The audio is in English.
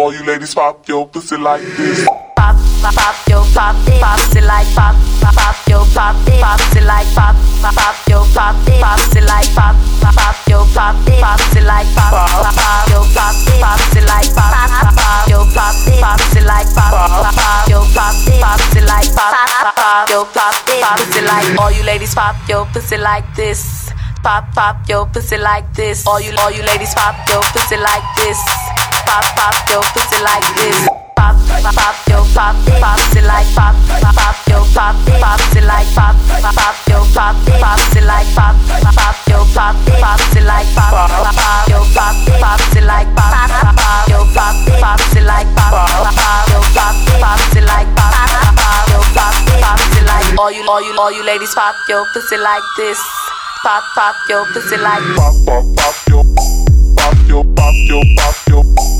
All you ladies pop your pussy like this. Pop, pop your pussy like pop your pussy like pop your pussy like pop your pussy like pop your pussy like pop your pussy like pop your pussy like pop your pussy like. All you ladies pop your pussy like this. Pop your pussy like this. All you ladies pop your pussy like this. Pop your pussy like this. Pop your pussy like pop your pussy like pop your pussy like pop your pussy like pop your pussy like pop your pussy like pop your pussy like pop your pussy like. All you ladies pop your pussy like this. Pop your pussy like pop your